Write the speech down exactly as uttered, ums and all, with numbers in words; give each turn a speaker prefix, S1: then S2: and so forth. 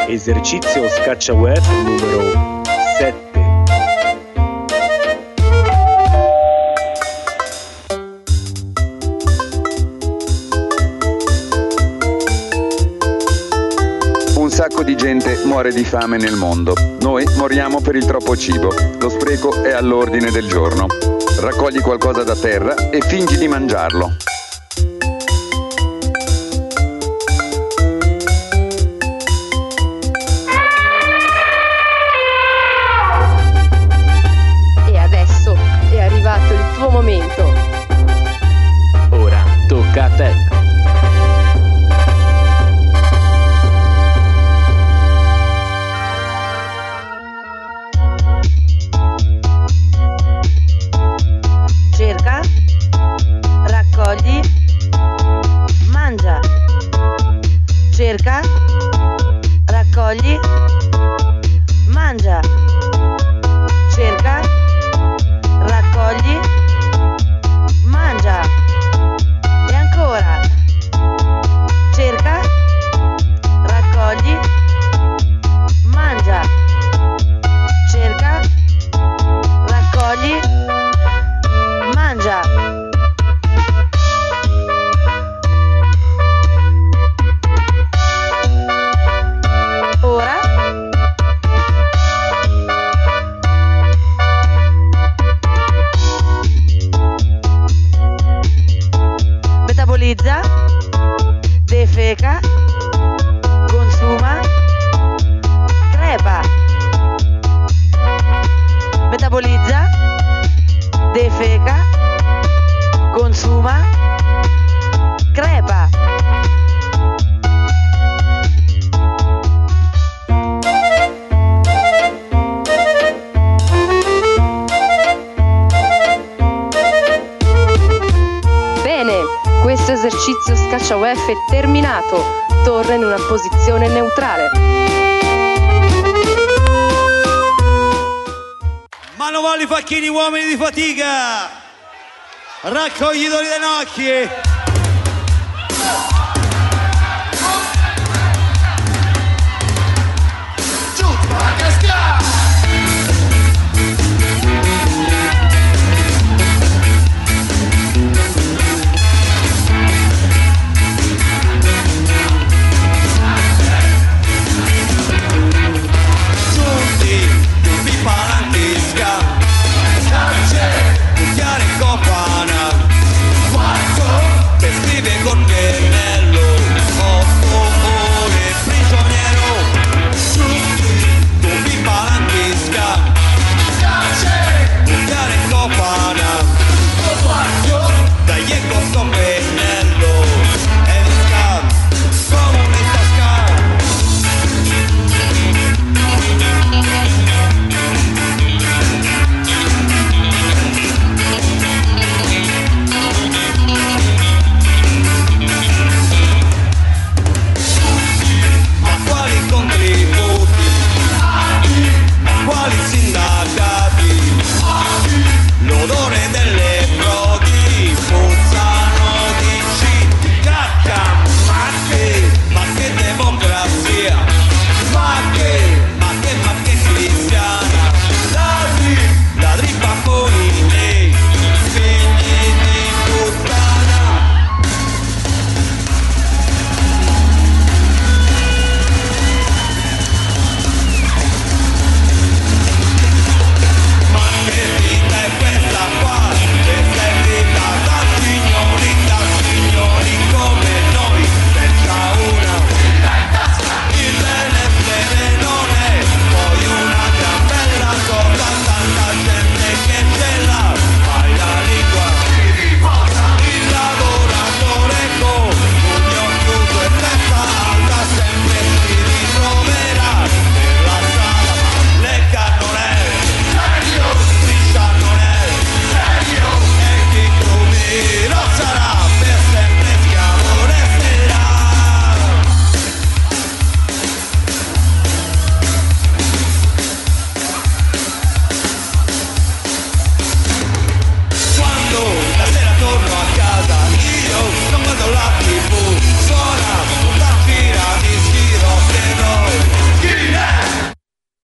S1: Esercizio scaccia U E F numero sette.
S2: Un sacco di gente muore di fame nel mondo. Noi moriamo per il troppo cibo. Lo spreco è all'ordine del giorno. Raccogli qualcosa da terra e fingi di mangiarlo.
S3: E adesso è arrivato il tuo momento.
S1: Ora tocca a te.
S4: Cerca, raccogli, mangia. Cerca, raccogli, mangia. Cerca, raccogli, mangia. E ancora. Cerca, raccogli, mangia. Cerca, raccogli, mangia. Ora metabolizza, defeca, consuma, crepa. Metabolizza, defeca, consuma, crepa.
S3: Bene, questo esercizio scaccia U E F è terminato. Torna in una posizione neutrale.
S5: Manovali facchini, uomini di fatica, raccoglitori dei nocchi.